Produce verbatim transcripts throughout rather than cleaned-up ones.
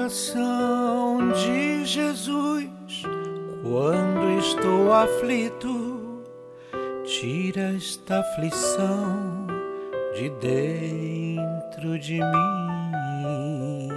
Coração de Jesus, quando estou aflito, tira esta aflição de dentro de mim.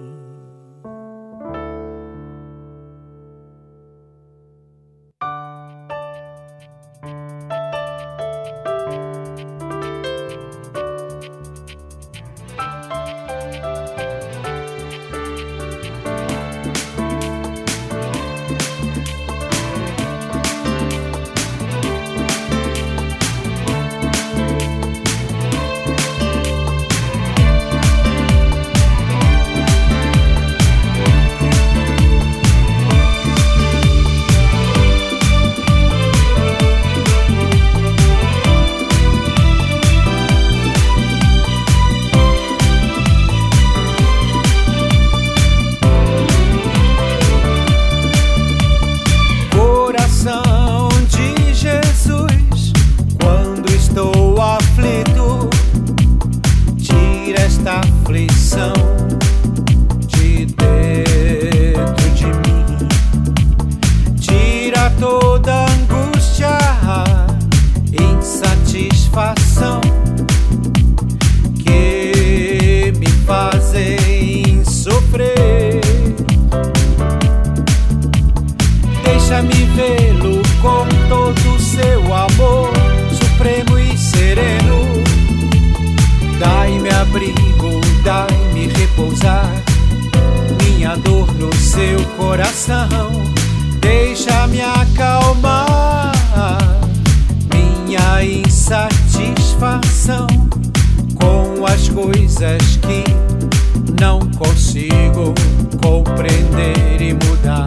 Aflição de dentro de mim, tira toda angústia, insatisfação que me fazem sofrer. Deixa-me vê-lo com todo o seu amor supremo e sereno. Dai-me abrigo, dai-me repousar, minha dor no seu coração. Deixa-me acalmar minha insatisfação com as coisas que não consigo compreender e mudar.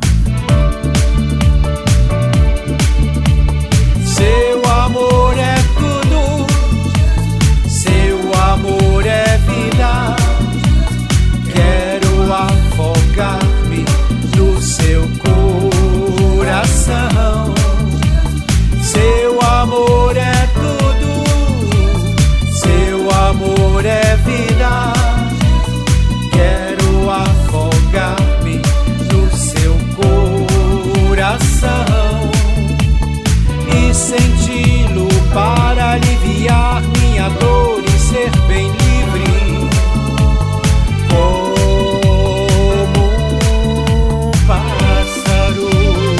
Seu amor é tudo, seu amor é vida. Quero afogar-me no seu coração. Seu amor é tudo, seu amor é vida. Quero afogar-me no seu coração e senti-lo para aliviar minha dor e ser bem livre, como um pássaro.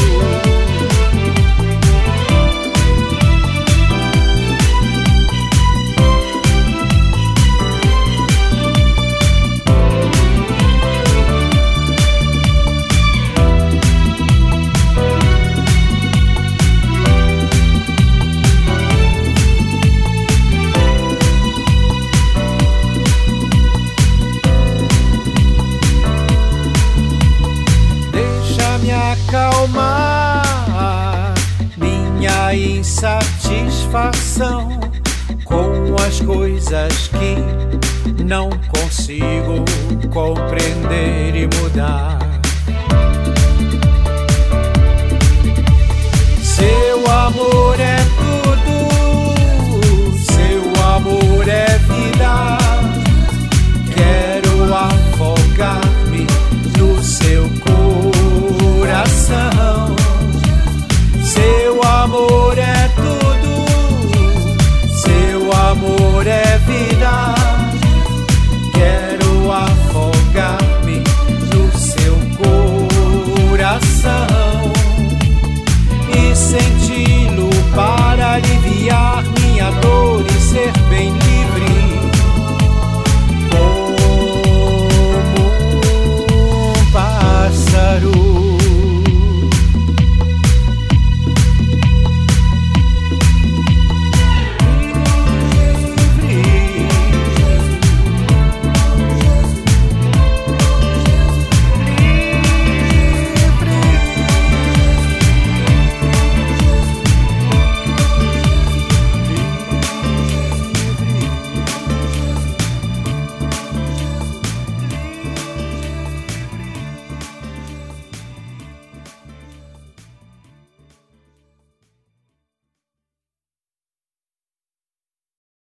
Acalmar minha insatisfação com as coisas que não consigo compreender e mudar. Seu amor